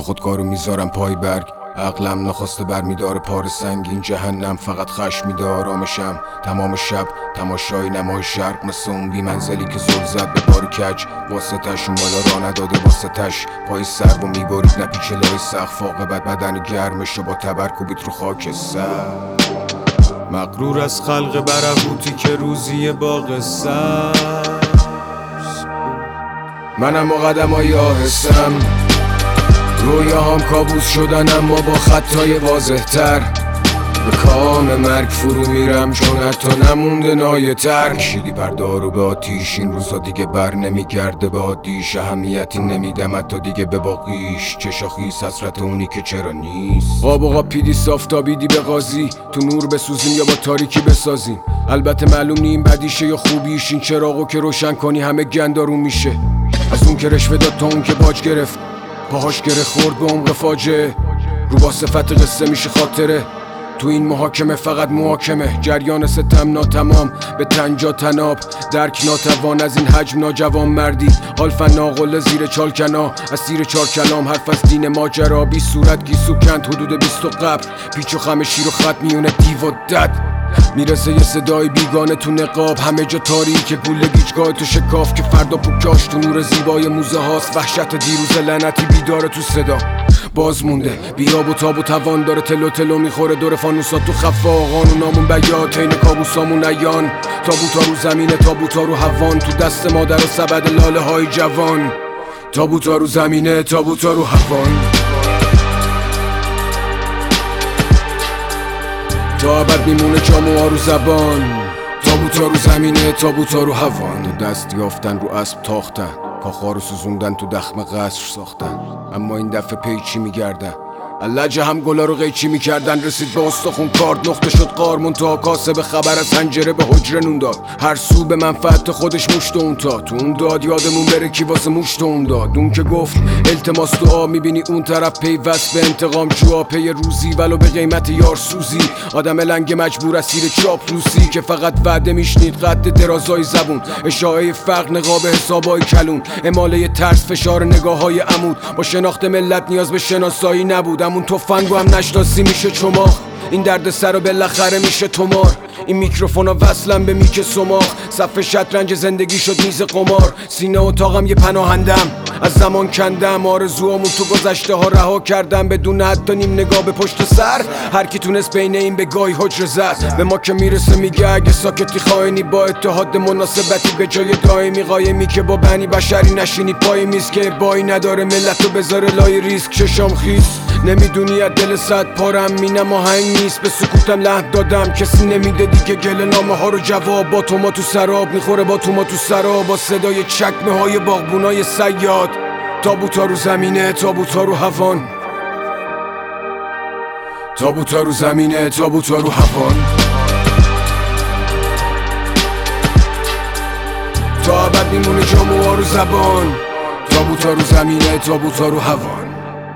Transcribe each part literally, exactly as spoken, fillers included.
خودکارو میذارم پای برگ. عقلم نخواسته برمیداره پار سنگین جهنم. فقط خشم میده آرامشم تمام شب. تماشای نمای شرق مثل اون بی منزلی که زل زد به بار کج. واسه تش اون بالا را نداده واسه تش. پای سر و میبارید نپیچه لای سقف. عاقبت بدن گرمش با تبر کوبید رو خاک سر. مغرور از خلق برهوتی که روزی باغ سبز. منم و قدمای آهستم رویاهام کابوس شدن اما با خطای واضح تر. به کام مرگ فرو میرم چون حتی نمونده نایه تر. کشیدی پردارو به آتیش این روزا دیگه بر نمیگرده به عادیش. اهمیتی نمیدم حتی دیگه به باقیش. چشا خیس حسرت اونی که چرا نیست. قاب و قاب پیدی صافتابیدی به قاضی. تو نور بسوزیم یا با تاریکی بسازیم. البته معلوم نیم بدیشه یا خوبیش. این چراغو که روشن کنی همه گندارون میشه. از اون که رشوه داد تا اون که باج گرفت. پاهاش گره خورد به عمق فاجعه. رو با صفت قصه میشه خاطره. تو این محاکمه فقط محاکمه. جریان ستم ناتمام به تنجا تناب. درک ناتوان از این حجم ناجوان مردی. حال فناقل زیر چالکنا اسیر چار کلام. حرف از دین ماجرا بی صورت گیسو کند حدود بیست و قبل. پیچ و خم شیر و خط میونه دیو و دد. میرسه یه صدای بیگانه تو نقاب. همه جا تاریکه گوله گیجگاه تو شکاف. که فردا پوکاش تو نور زیبای موزه هاست. وحشت دیروز لعنتی بیداره تو صدا. باز مونده بیاب و تاب و توان داره. تلو تلو میخوره دور فانوسات تو خفا. قانونامون بیات عین کابوسامون عیان. تابوتا رو زمینه تابوتا رو هوان. تو دست مادر و سبد لاله های جوان. تابوتا رو زمینه تابوتا رو هوان. تا ابد میمونه جاموها رو زبان. تابوتا رو زمینه تابوتا رو هوان. دست یافتن رو اسب تاختن. کاخا رو سوزوندن تو دخم قصر ساختن. اما این دفعه پیچی میگردن. اللجه هم گلا رو قیچی میکردن. رسید به استخون کارد نقطه شد قار. منتها کاسه به خبر از حنجره به حجره نون داد. هر سو به منفعت خودش مشت اون تا. تو اون داد یادمون بره کی واسه مشت اون داد. اون که گفت التماس دعا. میبینی اون طرف پیوست به انتقام جوا. پی روزی ولو به قیمت یار سوزی. آدم لنگ مجبور اسیر چاپلوسی. که فقط وعده میشنید قد درازای زبون. اشاعه فقر نقاب حسابای کلون. اماله ترس فشار نگاه های عمود. با شناخت ملت نیاز به شناسایی نبود. همون تفنگو هم نشناسی میشه چماخ. این درد سر و بالاخره میشه تمار. این میکروفونا وصلم به میک سماخ. صف شطرنج زندگی شد میز قمار. سینه اتاقم یه پناهندم. از زمان کندم آرزوامون تو گذشته ها رها کردم. بدون حتی نیم نگاه به پشت سر. هر کی تونست بین این به گاهی حجر زد. به ما که میرسه میگه اگه ساکتی خائنی. با اتحاد مناسبتی به جای دائمی. قایمی که با بنی بشری نشینی پای میز. که بایی نداره ملتو بذاره لای ریسک. چشام خیس نمیدونی از دل صد پارم. مینم آهنگ نیست به سکوتم لحن دادم. کسی نمیده دیگه گله نامه ها رو جواب. با تو ما تو سراب میخوره با تو ما تو سراب. با صدای چکمه های باغبونای صیاد. تابوتا رو زمینه تابوتا رو هوان. تابوتا رو زمینه تابوتا رو هوان. تا ابد میمونه جاموها رو زبان. تابوتا رو زمینه تابوتا رو هوان.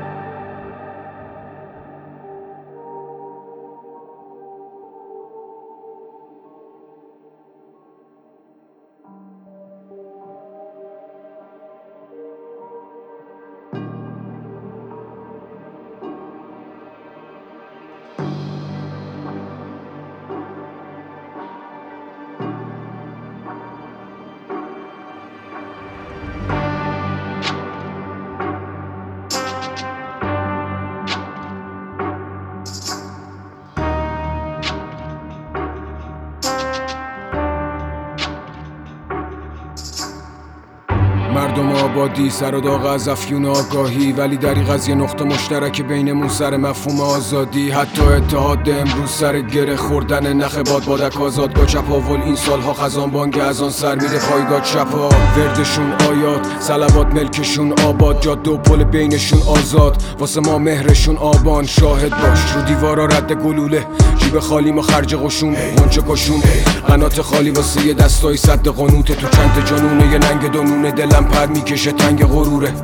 مردم آبادی سر و داغ از افیون آگاهی. ولی دریغ از یه نقطه مشترک بینمون سر مفهوم آزادی. حتی اتحاد امروز سر گره خوردن نخ باد. بادک آزادگاه چپاول این سالها خزان بانگ از آن سر میره پایگاه چپا. وردشون آیات صلوات ملکشون آباد. جاده و پل بینشون آزاد. واسه ما مهرشون آبان. شاهد باش رو دیوارا رد گلوله. جیب خالی ما خرج قشون غنچه کشون. قنات خالی واسه یه دستای صد قنوته. تو چند جانونه یه ننگ دونونه. دلم پر میکشه تنگ غروره.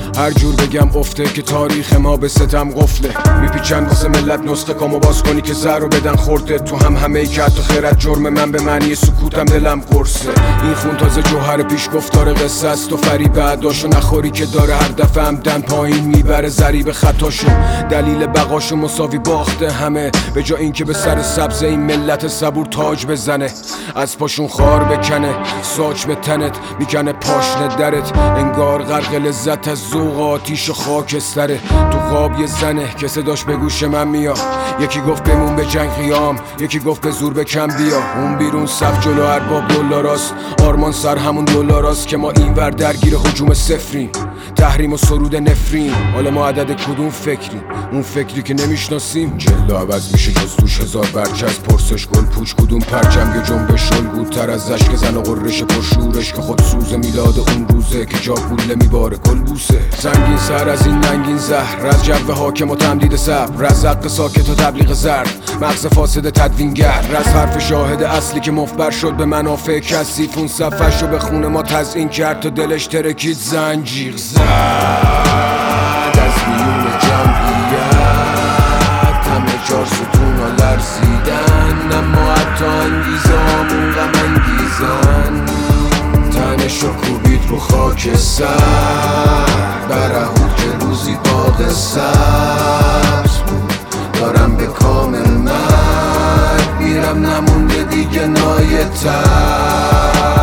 هر جور بگم افته که تاریخ ما به ستم قفله. میپیچن واسه ملت نسخه کامو باز کنی که زهر رو بدن خورده. تو هم همه ای که حتی خیرت جرم من به معنی سکوتم دلم قرصه. این خون تازه جوهر پیش گفتار قصه است و فریب بعداشو نخوری که داره هر دفعه همدن پایین میبره ضریب خطاشو. دلیل بقاشو مساوی باخته همه، به جا این که به سر سبز این ملت صبور تاج بزنه. از پاشون خار بکنه ساج به تنت میکنه پاشنه درت. انگار غرق لذت از ذوق آتیش و خاکستره. تو خواب یه زنه که صداش به گوش من میاد. یکی گفت بمون به جنگ قیام، یکی گفت به زور به کم بیا. اون بیرون صف جلو ارباب دلاراست، آرمان سر همون دلاراست که ما این ور درگیر هجوم صفریم. تحریم و سرود نفرین، حالا ما عدد کدوم فکریم؟ اون فکری که نمیشناسیم. جلد عوض میشه جز توش هزار برچز. پرسش گل پوچ کدوم پرچم یه جنبش الگوتر از اشک زن و قررش پرشورش که خود سوز میلاد اون روزه که جا گوله میباره کل بوسه. سنگین سر از این ننگین زهر، از جو حاکم و تمدید صبر، از حق ساکت و تبلیغ زرد، مغز فاسد تدوینگر، از حرف شاهد اصلی که مفبر شد به منافع کثیف. اون صفحش رو به خون ما تزیین کرد تا دلش ترکید زنجیر زد از بیون جمعیت. همه چار ستون ها لرزیدن، اما حتی انگیزه همون غم انگیزن. تنش رو کوبید رو خاک سر برهود که روزی باغ سبز بود. دارم به کامل مرگ میرم، نمونده دیگه نایتر.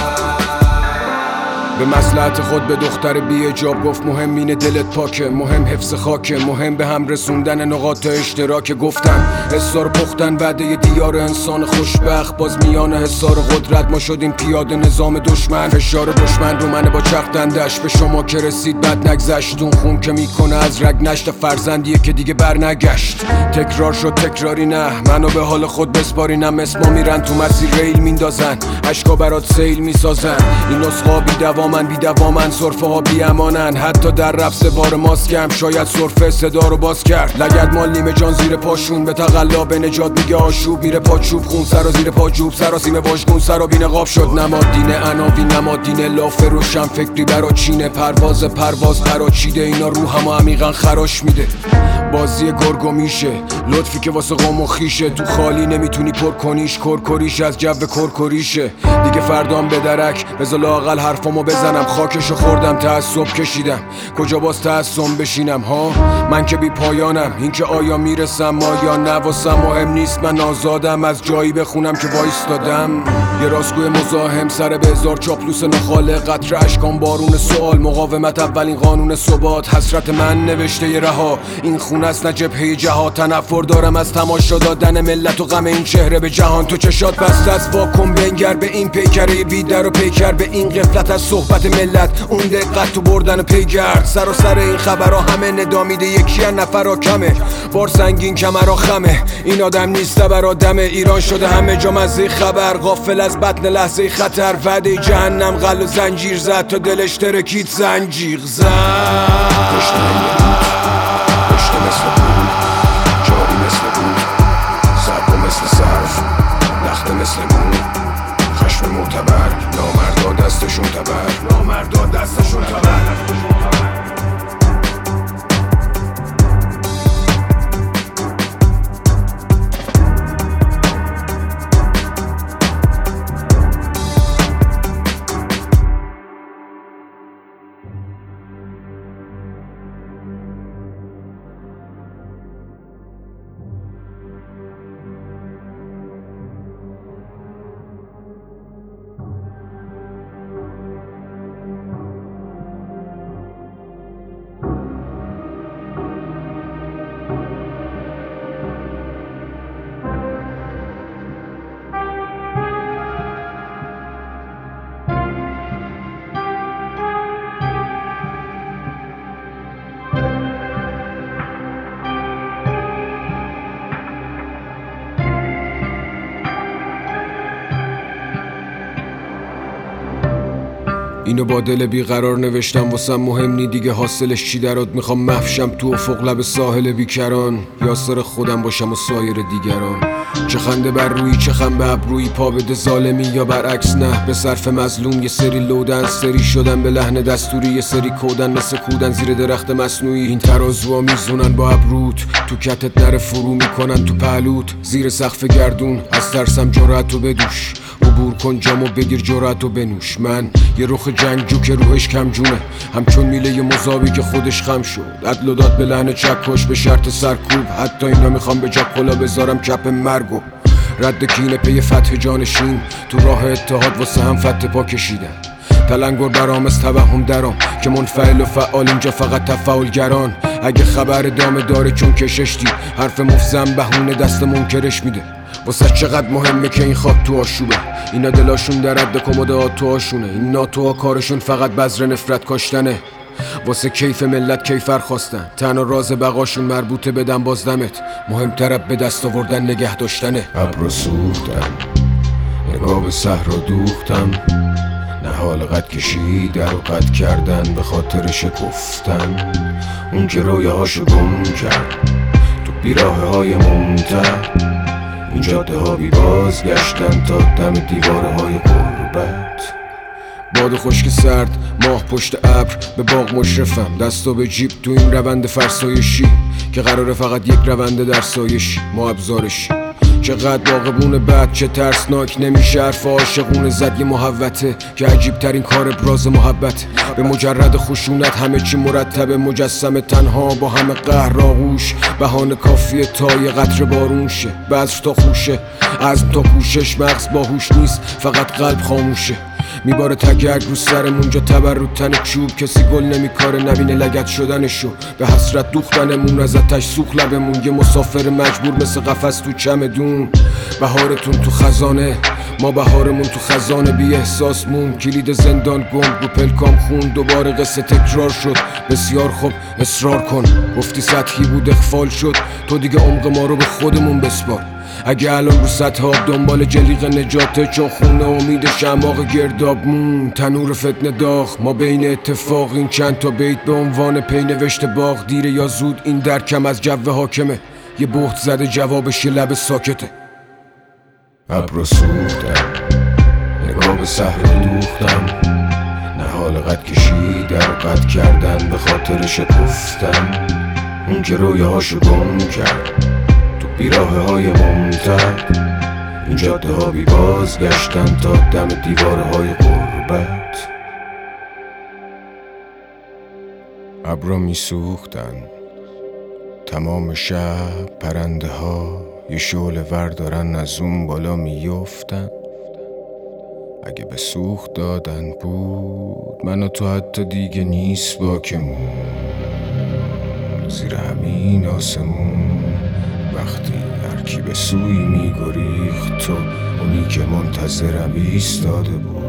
به مصلحت خود به دختر بی حجاب گفت مهم اینه دلت پاکه، مهم حفظ خاکه، مهم به هم رسوندن نقاط اشتراک. گفتن حسار پختن وعده دیار انسان خوشبخت، باز میان حسار قدرت ما شدیم پیاده نظام دشمن. فشار دشمن رو منه با چختندش، به شما که رسید بد نگذشت. اون خون که میکنه از رگ نشت فرزندیه که دیگه بر نگشت. تکرار شد تکراری نه، منو به حال خود بسپارینم. اسما میرن تو مسیر ریل میندازن، عشقا برات سیل میسازن. این نسخا بی دوامن بی دوامن، صرفه ها بی امانن. حتی در رفت بار ماسکم شاید صرفه صدا رو باز کرد. لگد مال نیمه جان زیر پاشون، به تقلا به نجات میگه آشوب. میره پاچوب خون سرا زیر پاجوب، سراسیمه واژگون سرا بی نقاب شد. نماد دین عناوین، نماد دین لاف روشن فکری برا چینه. پرواز پرواز برا چیده، اینا روحمو عمیقا خراش میده. بازی گرگو میشه لطفی که واسه قوم و خیشه. تو خالی نمیتونی پر کنیش، کرکریش از جو کرکریشه. دیگه فردام به درک بذار لااقل حرفامو بزنم. خاکشو خوردم تعصب کشیدم، کجا باز تعصب بشینم ها؟ من که بی پایانم، این که آیا میرسم آیا نه واسم مهم نیست. من آزادم از جایی بخونم که وایستادم. یه راستگوی مزاحم سر به هزار چاپلوس نخاله. قطره اشکان بارون سوال، مقاومت اولین قانون ثبات. حسرت من نوشته ی رها، این خون است نه جبهه جهاد. تنفر دارم از تماشا دادن ملت و غم این چهره به جهان. تو چشات بسته از واکن بنگر به این پیکره بیدر و پیکر به این غفلت از صحبت ملت. اون دقت تو بردن پیگرد، سر و سر این خبرها همه ندامیده. یکی از نفرها کمه، بار سنگین کمرها خمه. این آدم نیست برا دمه، ایران شده همه جا مزه خبر. غافل از بطن لحظه خطر، وعده جهنم غل و زنجیر زد تا دلش ترکید زنجیر زد. پشت مثل بود، جاری مثل بود، سرد مثل صرف، لخت مثل بود. خشم معتبر، نامردا دستشون تبر، نامردا دستشون تبر. اینو با دل بیقرار نوشتم واسم مهم نی دیگه حاصلش چی درات. میخوام محشم تو افق لب ساحل بیکران، یاسر خودم باشم و سایر دیگران. چه خنده بر روی چه خم به ابروی، پا بده ظالمی یا برعکس نه به صرف مظلوم. یه سری لودن سری شدن به لحن دستوری، یه سری کودن مثل کودن زیر درخت مصنوعی. این ترازوها میزونن با ابروت، تو کتت نره فرو میکنن تو پهلوت. زیر سقف گردون از ترسم جرأتو بدوش، عبور کن جامو بگیر جرأتو بنوش. من یه رخ جنگجو که روحش کم جونه، همچون میله مذابی که خودش خم شد. عدل و داد به لحن چکش به شرط سرکوب، حتی اینا میخوام به جا کلا بذارم کپ مرگو. رد کینه پی فتح جانشین، تو راه اتحاد واسه هم فتح پا کشیدن. تلنگر برام از توهم درام که منفعل و فعال اینجا فقط تفاعلگران. اگه خبر دامه داره چون کشش دید، حرف مفزم بهونه دست منکرش میده. واسه چقدر مهمه که این خاک تو آشوبه، اینا دلاشون در رد کمدات تو آشونه. این ناتوها کارشون فقط بذر نفرت کاشتنه، واسه کیف ملت کیفر خواستن. تنها راز بقاشون مربوطه بدن بازدمت، مهمتر به دست آوردن نگه داشتنه. ابرو سوختم نگاه به صحرا دوختم، نهال قد کشیدن و قد کردن به خاطر شکفتن. اون که رویه هاشو گم کرد تو بیراه های ممتد، این جاده ها بی بازگشتن تا دم دیواره های غربت. باد خشک سرد ماه پشت ابر به باغ مشرفم، دستو به جیب تو این روند فرسایشی که قراره فقط یک رونده در سایشی ما ابزارشی. چقدر باغبون بد چه ترسناک، نمیشه حرف عاشقونه زد یه محوته که عجیب ترین کار ابراز محبت. به مجرد خشونت همه چی مرتبه، مجسم تنها با همه قهر آغوش. بهانه کافیه تا یه قطره بارون شه، بذر تا خوشه عزم تا کوشش. مغز باهوش نیست فقط قلب خاموشه، میباره تگرگ رو سرمون جا تبر رو تن چوب. کسی گل نمیکاره نبینه لگد شدنشو، به حسرت دوختنمون از آتش سوخت لبمون. یه مسافر مجبور مثل قفس تو چمدون. بهارتون تو خزانه ما بهارمون تو خزانه، بی احساس مون کلید زندان گم رو پلکام خون. دوباره قصه تکرار شد بسیار خوب اصرار کن، گفتی سطحی بود اخفال شد، تو دیگه عمق ما رو به خودمون بسپار. اگه الان رو سطح آب دنبال جلیق نجاته، چون خونه امید شماغ گرداب مون. تنور فتنه داغ ما بین اتفاق، این چند تا بیت به عنوان پی نوشته باغ. دیره یا زود این درکم از جو حاکمه، یه بهت زده جوابش یه لب ساکته. ابرو سوختم نگاه به صحرا دوختم، نهال قد کشیدن و قد کردن به خاطر شکفتن. اون که رویه هاشو گم کرد تو بیراه های ممتد، این جاده ها بی بازگشتن تا دم دیواره های غربت. ابرا میسوختن تمام شب، پرنده ها یه شعله ور دارن از اون بالا میفتن. اگه به سوخت دادن بود من و تو حتی دیگه نیست باکمون. زیر همین آسمون وقتی هرکی به سوی میگریخت، تو اونی که منتظرم ایستاده بود،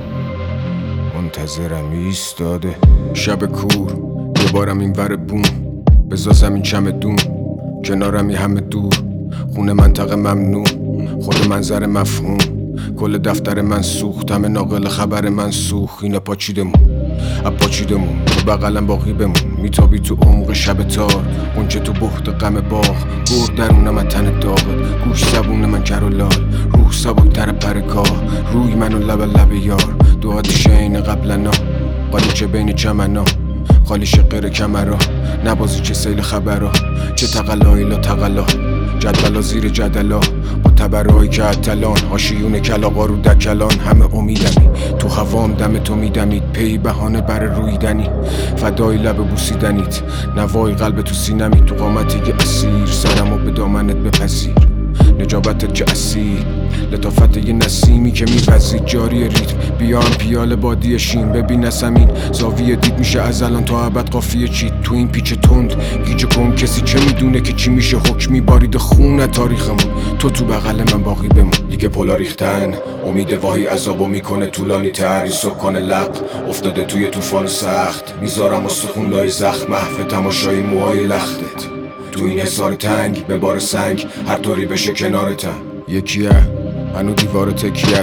منتظرم ایستاده. شب کور دوبارم این ور بوم، بزا زمین چمدون کنارم یه همه دور. خونه منطقه ممنوع، خود منظر مفهوم. کل دفتر من سوخت، همه ناقل خبر من سوخت. اینا پاچیدمون اپاچیدمون تو بغلم باقی بمون. میتابی تو عمق شب تار، اونچه تو بحت غم باغ. برد درونم از تن داغت، گوش زبون من کر و لال. روح سبک تر پرکاه، روی منو لب لب یار. دو آتیش عین قبلنا، قالیچه بین چمنا. خالی شقیر کمرا، نبازی چه سیل خبرا. چه تقلایی لا تقلا، جدولا زیر جدلا. با تبرهایی که اتلان، هاشیون کلاغا رو دکلان. همه امیدمی تو هوام دم تو میدمید، پی بهانه بر رویدنی. فدای لب بوسیدنیت، نوای قلب تو سینمی. تو قامتی که اسیر، سرمو به دامنت بپذیر. نجابتت که اصیل، لطافت یه نسیمی که میپذید. جاری ریتم بیام پیاله بادی شین. ببین زمین زاویه دید میشه از الان تا ابد قافیه چید. تو این پیچ تند گیج کن، کسی چه میدونه که چی میشه. حکمی بارید خون تاریخمون، تو تو بغل من باقی بمون. دیگه پلا ریختن امید واهی عذابو میکنه طولانی تر. این سکان لب افتاده توی طوفان سخت، میذارم استخون لای زخم. محو تماشای موهای لختت تو این حصار تنگ، به بار سنگ هر طوری بشه کنارتم. یکیه هنو دیوار تکیه،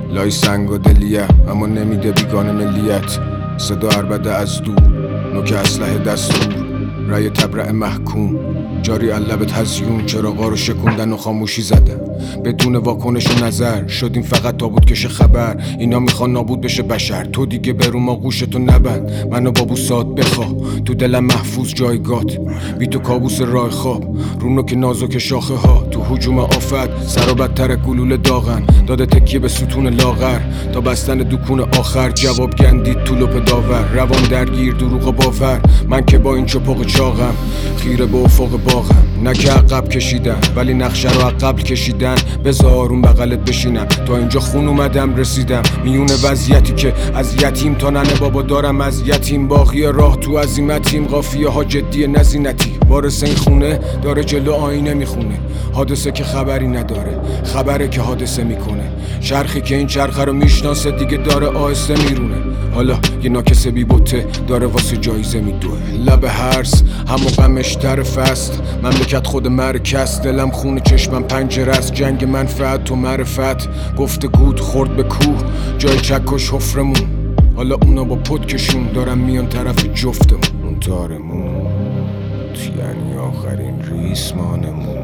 لای سنگ و دلیه اما نمیده بیگانه ملیت. صدا عربده از دور، نوک اسلحه دستور، رای تبرع محکوم جاری علبت هزیون. چراغا رو شکوندن و خاموشی زدن بدون واکنش و نظر. شدیم فقط تابوت کش خبر. اینا میخوان نابود بشه بشر. تو دیگه برو ما گوشتو نبند. منو با بوسات بخواه تو دلم محفوظ جایگات. بی تو کابوس راه خواب رونو که نازک شاخه ها. تو هجوم آفت سر و بدتر گلوله داغن. داده تکیه به ستون لاغر تا بستن دکون آخر. جواب گندید تو لپ داور. روان درگیر دروغ و باور. من که با این چپاق چاقم خیره به افق باغم. نه که عقب کشیدم ولی نقشه رو عقب کشیدن. بذار اون بغلت بشینم تا اینجا خون اومدم رسیدم. میون وضعیتی که از یتیم تا ننه بابا دارم از یتیم. باقی راه تو عزیمتیم قافیه ها جدی نزینتی. وارث این خونه داره جلو آینه میخونه. حادثه که خبری نداره خبره که حادثه میکنه. چرخی که این چرخه رو میشناسه دیگه داره آهسته میرونه. حالا یه ناکسه بی بوته داره واسه جایزه میدوه. لب هرس همو غمش طرف است. مملکت خود مرکز. دلم خونه چشمم پنجره است. جنگ منفعت تو معرفت. گفته گود خورد به کوه جای چکش حفرمون. حالا اونا با پدکشون دارن میان طرف جفتمون. اون تارمون یعنی آخرین ریسمانمون.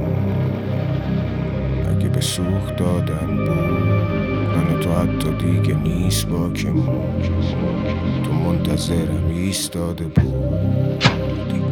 اگه به سوخت دادن بود من تو حتی دیگه نیست باکمون. تو منتظرم ایستاده بود.